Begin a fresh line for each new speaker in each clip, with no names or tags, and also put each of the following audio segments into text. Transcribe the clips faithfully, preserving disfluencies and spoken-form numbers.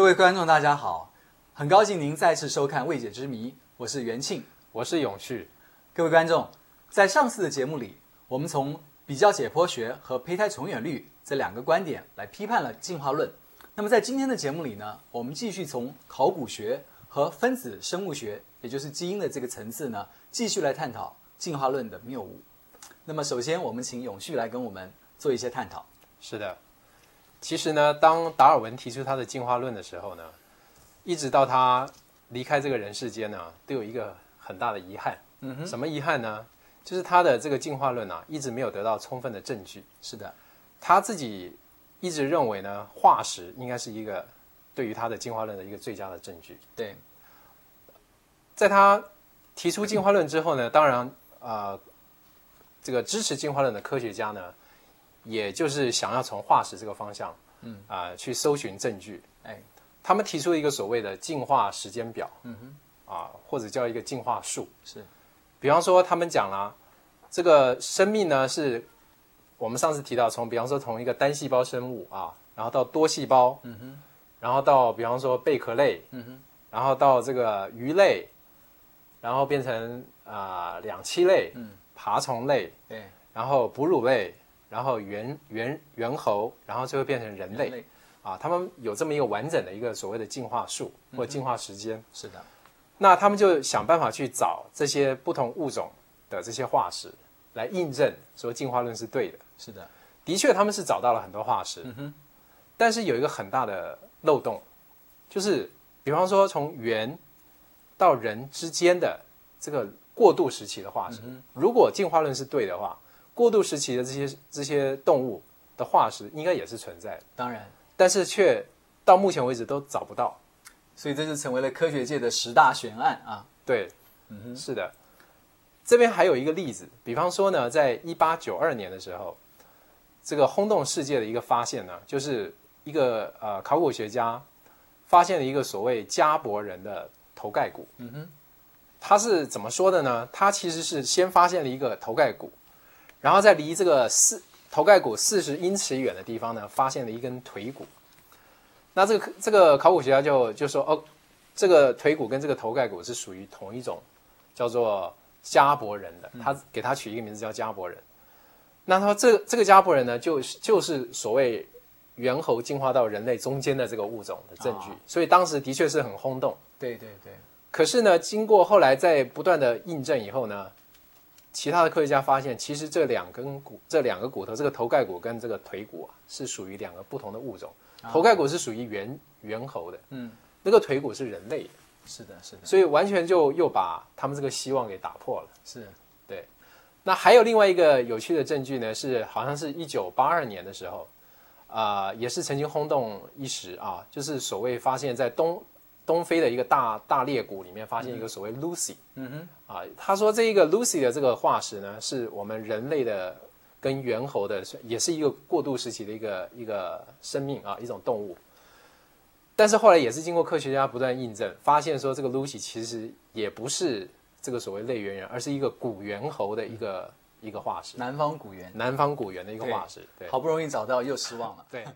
位观众大家好，很高兴您再次收看《未解之谜》，我是元庆，
我是永续。
各位观众，在上次的节目里，我们从比较解剖学和胚胎重演率这两个观点来批判了进化论。那么在今天的节目里呢，我们继续从考古学和分子生物学，也就是基因的这个层次呢，继续来探讨进化论的谬误。那么首先，我们请永续来跟我们做一些探讨。
是的，其实呢，当达尔文提出他的进化论的时候呢，一直到他离开这个人世间呢，都有一个很大的遗憾。嗯哼，什么遗憾呢？就是他的这个进化论啊，一直没有得到充分的证据。
是的，
他自己一直认为呢，化石应该是一个对于他的进化论的一个最佳的证据。
对，
在他提出进化论之后呢，当然呃，这个支持进化论的科学家呢，也就是想要从化石这个方向，嗯啊、呃，去搜寻证据。
哎，
他们提出了一个所谓的进化时间表，
嗯哼，
啊，或者叫一个进化树。
是，
比方说他们讲啦，这个生命呢是我们上次提到从，比方说从一个单细胞生物啊，然后到多细胞，嗯哼，然后到比方说贝壳类，嗯哼，然后到这个鱼类，然后变成啊、呃、两栖类，嗯，爬虫类，
对，
然后哺乳类，然后猿猿猿猴，然后最后变成人类，
人类
啊，他们有这么一个完整的一个所谓的进化树或进化时间。
是的，
那他们就想办法去找这些不同物种的这些化石，来印证说进化论是对的。
是的，
的确他们是找到了很多化石，嗯哼，但是有一个很大的漏洞，就是比方说从猿到人之间的这个过渡时期的化石，嗯、如果进化论是对的话，过渡时期的这些这些动物的化石应该也是存在的，
当然，
但是却到目前为止都找不到，
所以这就成为了科学界的十大悬案啊。
对，嗯哼，是的。这边还有一个例子，比方说呢，在一八九二年的时候，这个轰动世界的一个发现呢，就是一个呃考古学家发现了一个所谓加伯人的头盖骨。嗯哼，他是怎么说的呢？他其实是先发现了一个头盖骨，然后在离这个四头盖骨四十英尺远的地方呢，发现了一根腿骨。那这个这个考古学家就就说，哦，这个腿骨跟这个头盖骨是属于同一种，叫做加伯人的，他给他取一个名字叫加伯人。那他说这这个加伯人呢，就就是所谓猿猴进化到人类中间的这个物种的证据，哦、所以当时的确是很轰动。
对对对。
可是呢，经过后来在不断的印证以后呢，其他的科学家发现，其实这两根骨、这两个骨头，这个头盖骨跟这个腿骨啊，是属于两个不同的物种。头盖骨是属于猿猿猴的，嗯，那个腿骨是人类的。
是的，是的。
所以完全就又把他们这个希望给打破了。
是，
对。那还有另外一个有趣的证据呢，是好像是一九八二年的时候，啊、呃，也是曾经轰动一时啊，就是所谓发现，在东东非的一个大大裂谷里面发现一个所谓 Lucy， 嗯哼，啊，他说这一个 Lucy 的这个化石呢，是我们人类的跟猿猴的，也是一个过渡时期的一个一个生命啊，一种动物。但是后来也是经过科学家不断印证，发现说这个 Lucy 其实也不是这个所谓类猿人，而是一个古猿猴的一个、嗯、一个化石，
南方古猿，
南方古猿的一个化石。对，
好不容易找到，又失望了。
对。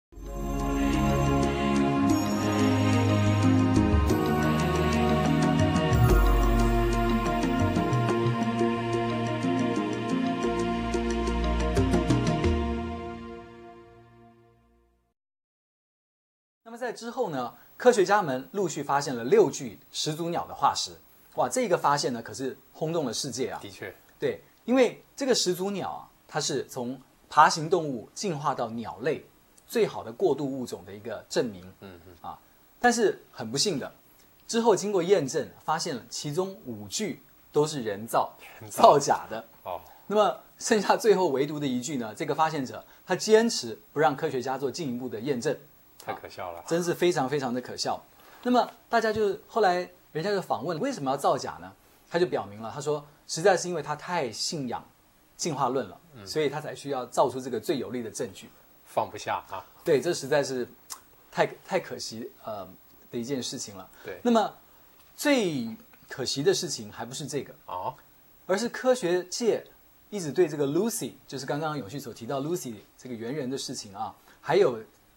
那么在之后呢，科学家们陆续发现了六具始祖鸟的化石。哇，这个发现呢可是轰动了世界啊！
的确，
对，因为这个始祖鸟啊，它是从爬行动物进化到鸟类最好的过渡物种的一个证明。嗯嗯啊，但是很不幸的，之后经过验证，发现了其中五具都是人造造假的。哦，那么剩下最后唯独的一具呢，这个发现者他坚持不让科学家做进一步的验证。
太可笑了，
真是非常非常的可笑。那么大家就后来人家就访问为什么要造假呢？他就表明了，他说实在是因为他太信仰进化论了，嗯、所以他才需要造出这个最有力的证据，
放不下啊。
对，这实在是太太可惜呃的一件事情了。
对，
那么最可惜的事情还不是这个
哦，
而是科学界一直对这个 Lucy， 就是刚刚永续所提到 Lucy 这个猿人的事情啊，还有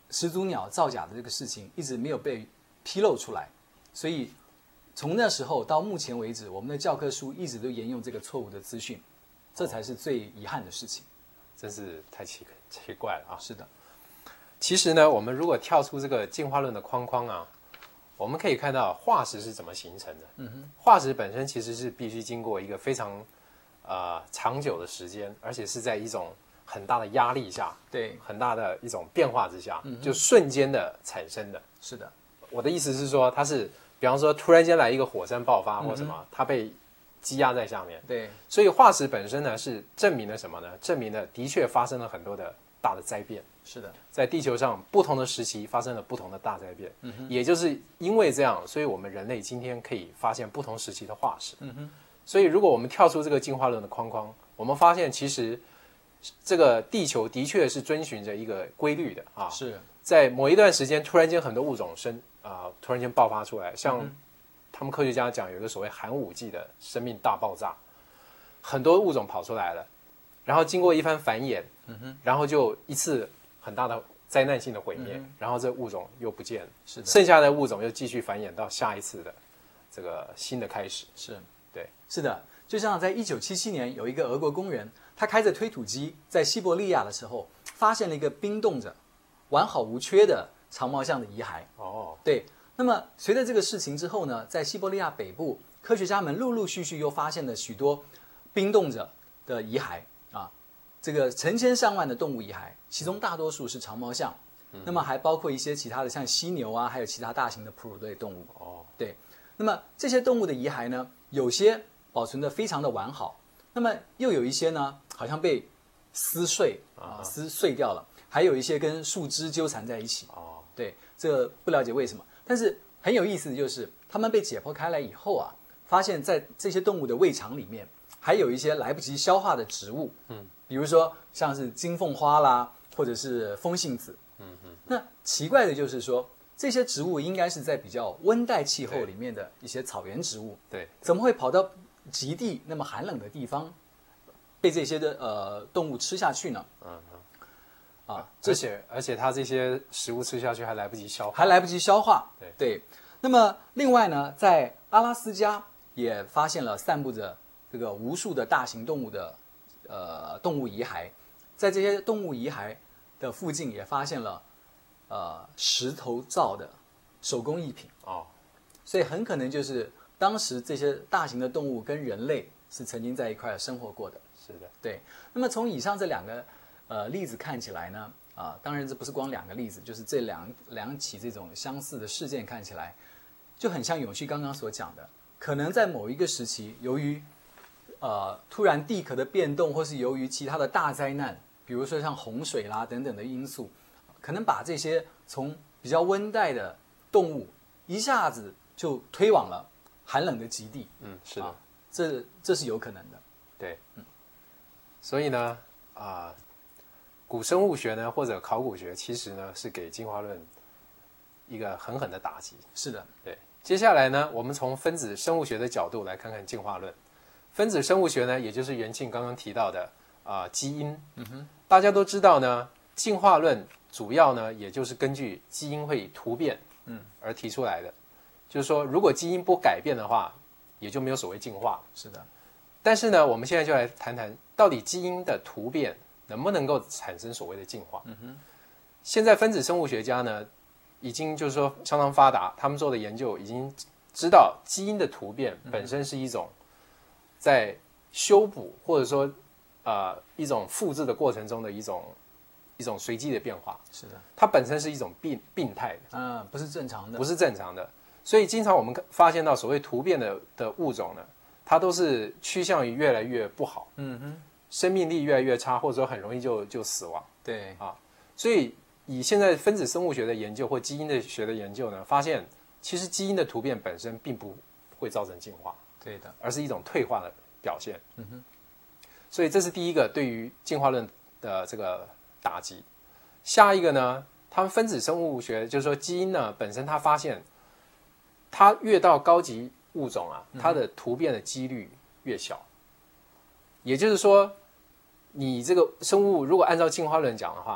始祖鸟造假的这个事情一直没有被披露出来，所以从那时候到目前为止，我们的教科书一直都沿用这个错误的资讯，这才是最遗憾的事情。
真是太奇奇怪了啊！
是的，
其实呢，我们如果跳出这个进化论的框框啊，我们可以看到化石是怎么形成的。嗯哼，化石本身其实是必须经过一个非常呃长久的时间，而且是在一种很大的压力下，
对，
很大的一种变化之下，嗯、就瞬间的产生的。
是的，
我的意思是说，它是比方说突然间来一个火山爆发或什么，嗯、它被积压在下面。
对，
所以化石本身呢是证明了什么呢？证明了的确发生了很多的大的灾变。
是的，
在地球上不同的时期发生了不同的大灾变。嗯、也就是因为这样，所以我们人类今天可以发现不同时期的化石。嗯哼，所以如果我们跳出这个进化论的框框，我们发现其实这个地球的确是遵循着一个规律的啊。
是
在某一段时间，突然间很多物种生啊、呃，突然间爆发出来，像、嗯、他们科学家讲有一个所谓寒武纪的生命大爆炸，很多物种跑出来了，然后经过一番繁衍，嗯哼，然后就一次很大的灾难性的毁灭，嗯、然后这物种又不见了，
是的，
剩下的物种又继续繁衍到下一次的这个新的开始。
是，
对，
是的，就像在一九七七年，有一个俄国工人，他开着推土机在西伯利亚的时候，发现了一个冰冻着、完好无缺的长毛象的遗骸。
哦，
对。那么随着这个事情之后呢，在西伯利亚北部，科学家们陆陆续续又发现了许多冰冻着的遗骸啊，这个成千上万的动物遗骸，其中大多数是长毛象，嗯、那么还包括一些其他的像犀牛啊，还有其他大型的哺乳类动物。
哦，
对。那么这些动物的遗骸呢，有些保存得非常的完好，那么又有一些呢，好像被撕碎啊，撕碎掉了，还有一些跟树枝纠缠在一起。
哦，
对，这不了解为什么。但是很有意思的就是，它们被解剖开来以后啊，发现在这些动物的胃肠里面，还有一些来不及消化的植物，嗯，比如说像是金凤花啦，或者是风信子，嗯嗯。那奇怪的就是说，这些植物应该是在比较温带气候里面的一些草原植物，
对，
怎么会跑到极地那么寒冷的地方，被这些的呃动物吃下去呢？嗯嗯。
啊，而且而且它这些食物吃下去还来不及消化，
还来不及消化。
对
对。那么另外呢，在阿拉斯加也发现了散布着这个无数的大型动物的呃动物遗骸，在这些动物遗骸的附近也发现了呃石头造的手工艺品。
哦，
所以很可能就是当时这些大型的动物跟人类是曾经在一块生活过的。
是的，
对。那么从以上这两个呃例子看起来呢，啊，当然这不是光两个例子，就是这两两起这种相似的事件看起来，就很像永续刚刚所讲的，可能在某一个时期，由于呃突然地壳的变动，或是由于其他的大灾难，比如说像洪水啦等等的因素，可能把这些从比较温带的动物一下子就推往了寒冷的极地。
嗯，是的，啊、
这这是有可能的。
对，嗯，所以呢，啊、呃。古生物学呢，或者考古学，其实呢是给进化论一个狠狠的打击。
是的，
对。接下来呢，我们从分子生物学的角度来看看进化论。分子生物学呢，也就是元庆刚刚提到的啊、呃、基因。嗯哼。大家都知道呢，进化论主要呢，也就是根据基因会突变，嗯，而提出来的。就是说，如果基因不改变的话，也就没有所谓进化。
是的。
但是呢，我们现在就来谈谈，到底基因的突变能不能够产生所谓的进化？嗯哼，现在分子生物学家呢，已经就是说相当发达，他们做的研究已经知道基因的突变本身是一种在修补或者说呃一种复制的过程中的一种一种随机的变化。
是的，
它本身是一种病病态的，
嗯，不是正常的，
不是正常的。所以经常我们发现到所谓突变的的物种呢，它都是趋向于越来越不好。嗯哼。生命力越来越差，或者说很容易就就死亡。
对
啊，所以以现在分子生物学的研究或基因的学的研究呢，发现其实基因的突变本身并不会造成进化，
对的，
而是一种退化的表现。嗯哼，所以这是第一个对于进化论的这个打击。下一个呢，他们分子生物学就是说基因呢本身，它发现它越到高级物种啊，它的突变的几率越小。也就是说，你这个生物如果按照进化论讲的话，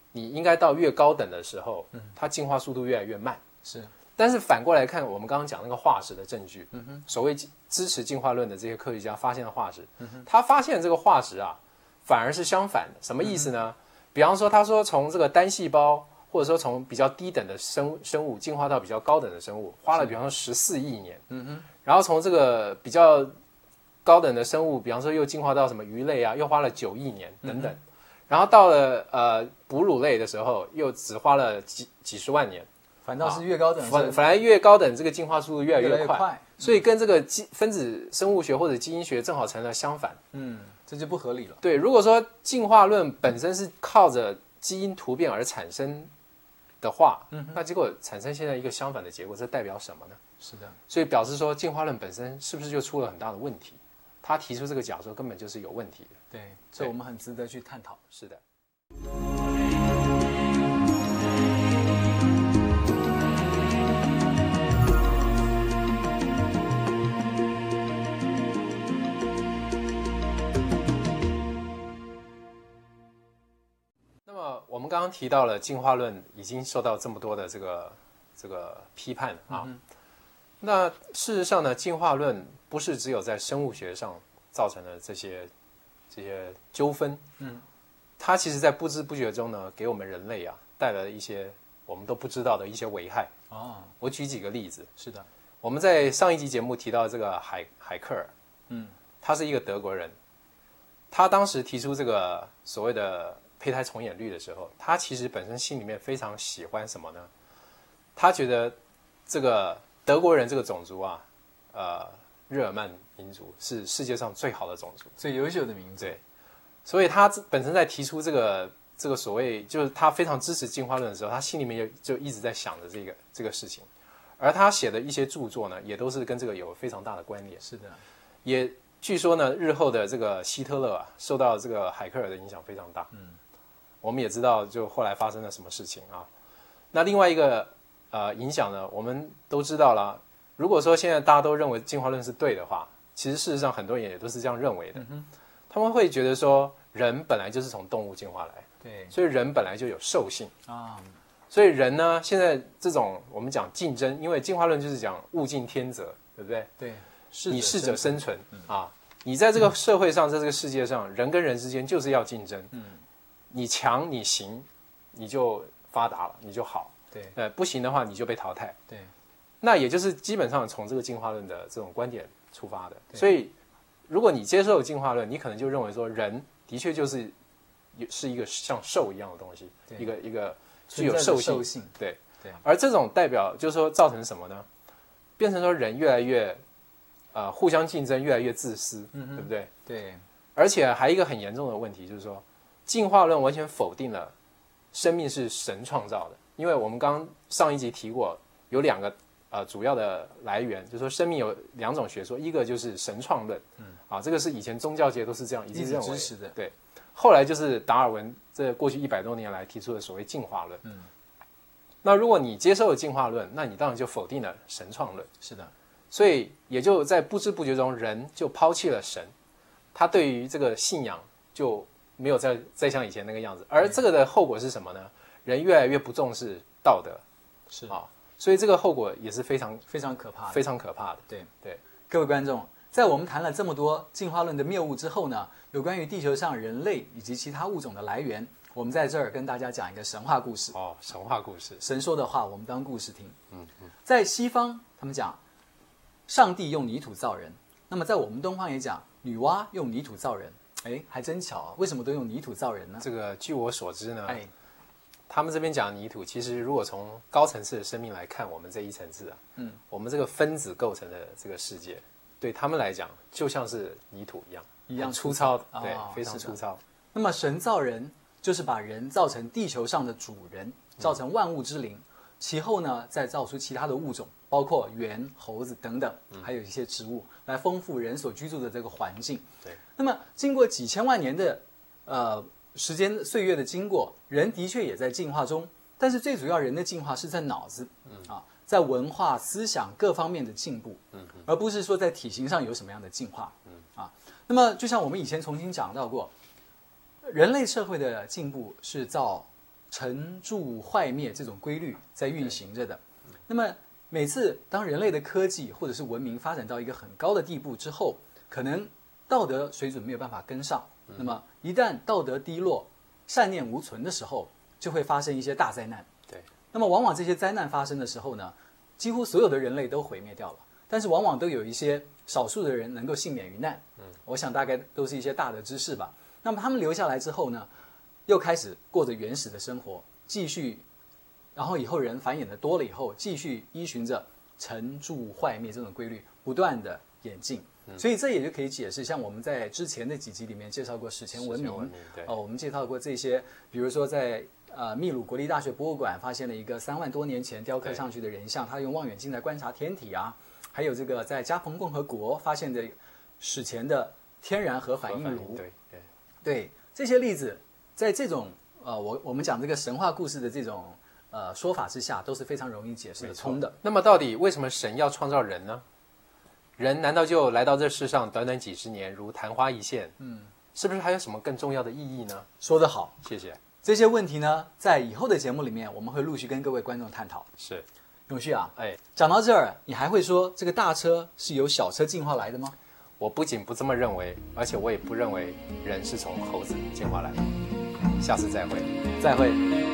你应该到越高等的时候，它进化速度越来越慢。
是，
但是反过来看，我们刚刚讲那个化石的证据，嗯哼，所谓支持进化论的这些科学家发现的化石，嗯哼，他发现这个化石啊，反而是相反的。什么意思呢？嗯、比方说，他说从这个单细胞，或者说从比较低等的生生物进化到比较高等的生物，花了比方说十四亿年，嗯哼，然后从这个比较高等的生物，比方说又进化到什么鱼类啊，又花了九亿年等等，嗯、然后到了呃哺乳类的时候，又只花了几几十万年。
反倒是越高等，
反反而越高等，这个进化速度越来越快，
越来越快，
所以跟这个基分子生物学或者基因学正好成了相反。
嗯，这就不合理了。
对，如果说进化论本身是靠着基因突变而产生的话，嗯，那结果产生现在一个相反的结果，这代表什么呢？
是的，
所以表示说进化论本身是不是就出了很大的问题？他提出这个假说根本就是有问题的。
对，这我们很值得去探讨。
是的。我们刚刚提到了进化论已经受到这么多的这个这个批判啊，嗯、那事实上呢，进化论不是只有在生物学上造成了这些这些纠纷，嗯，它其实在不知不觉中呢，给我们人类啊带来了一些我们都不知道的一些危害。哦，我举几个例子。
是的，
我们在上一集节目提到这个海海克尔，嗯，他是一个德国人，他当时提出这个所谓的胚胎重演率的时候，他其实本身心里面非常喜欢什么呢？他觉得这个德国人这个种族啊，呃，日耳曼民族是世界上最好的种族，
最优秀的民族。
对，所以他本身在提出这个这个所谓就是他非常支持进化论的时候，他心里面就一直在想着这个这个事情，而他写的一些著作呢，也都是跟这个有非常大的关联。
是的，
也据说呢，日后的这个希特勒啊，受到这个海克尔的影响非常大。嗯。我们也知道，就后来发生了什么事情啊？那另外一个呃影响呢，我们都知道了。如果说现在大家都认为进化论是对的话，其实事实上很多人也都是这样认为的。嗯、他们会觉得说，人本来就是从动物进化来，
对，
所以人本来就有兽性啊。所以人呢，现在这种我们讲竞争，因为进化论就是讲物竞天择，对不对？
对，
你适者生存、嗯、啊。你在这个社会上，在这个世界上，人跟人之间就是要竞争。嗯。你强你行，你就发达了，你就好。
对，
呃，不行的话你就被淘汰。
对，
那也就是基本上从这个进化论的这种观点出发的。所以，如果你接受进化论，你可能就认为说，人的确就是是一个像兽一样的东西，一个一个具有兽性。
性
对对。而这种代表就是说造成什么呢？变成说人越来越呃互相竞争，越来越自私，嗯、对不对？
对。
而且还有一个很严重的问题就是说。进化论完全否定了生命是神创造的，因为我们刚上一集提过，有两个呃主要的来源，就是说生命有两种学说，一个就是神创论，嗯，啊，这个是以前宗教界都是这样一致认为
支持的，
对。后来就是达尔文这过去一百多年来提出的所谓进化论，嗯。那如果你接受了进化论，那你当然就否定了神创论，
是的。
所以也就在不知不觉中，人就抛弃了神，他对于这个信仰就。没有再再像以前那个样子，而这个的后果是什么呢？人越来越不重视道德，
是
啊，所以这个后果也是非常
非常可怕的，
非常可怕的。
对
对，
各位观众，在我们谈了这么多进化论的谬误之后呢，有关于地球上人类以及其他物种的来源，我们在这儿跟大家讲一个神话故事。
哦，神话故事，
神说的话我们当故事听。嗯嗯，在西方他们讲，上帝用泥土造人，那么在我们东方也讲，女娲用泥土造人。哎，还真巧啊！为什么都用泥土造人呢？
这个据我所知呢，哎，他们这边讲泥土，其实如果从高层次的生命来看，我们这一层次啊，嗯，我们这个分子构成的这个世界，对他们来讲，就像是泥土一样，
一样
粗糙，
哦、
对，非常粗糙。
那么神造人，就是把人造成地球上的主人，造成万物之灵，嗯、其后呢，再造出其他的物种，包括猿、猴子等等，还有一些植物，来丰富人所居住的这个环境。
对。
那么，经过几千万年的呃时间岁月的经过，人的确也在进化中。但是最主要，人的进化是在脑子，嗯啊，在文化、思想各方面的进步，嗯，而不是说在体型上有什么样的进化，嗯啊。那么，就像我们以前重新讲到过，人类社会的进步是照成住坏灭这种规律在运行着的。那么每次当人类的科技或者是文明发展到一个很高的地步之后，可能道德水准没有办法跟上，那么一旦道德低落、善念无存的时候，就会发生一些大灾难。
对，
那么往往这些灾难发生的时候呢，几乎所有的人类都毁灭掉了，但是往往都有一些少数的人能够幸免于难。嗯，我想大概都是一些大的知识吧。那么他们留下来之后呢，又开始过着原始的生活，继续，然后以后人繁衍的多了以后，继续依循着成住坏灭这种规律不断的演进。所以这也就可以解释，像我们在之前的几集里面介绍过史前文明，哦，我们介绍过这些，比如说在呃秘鲁国立大学博物馆发现了一个三万多年前雕刻上去的人像，他用望远镜来观察天体啊，还有这个在加蓬共和国发现的史前的天然核反应炉，
对对
对，这些例子，在这种呃我我们讲这个神话故事的这种呃说法之下，都是非常容易解释得通的。
那么到底为什么神要创造人呢？人难道就来到这世上短短几十年，如昙花一现？嗯，是不是还有什么更重要的意义呢？
说得好，
谢谢。
这些问题呢，在以后的节目里面，我们会陆续跟各位观众探讨。
是，
永旭啊，
哎，
讲到这儿，你还会说这个大车是由小车进化来的吗？
我不仅不这么认为，而且我也不认为人是从猴子进化来的。下次再会，
再会。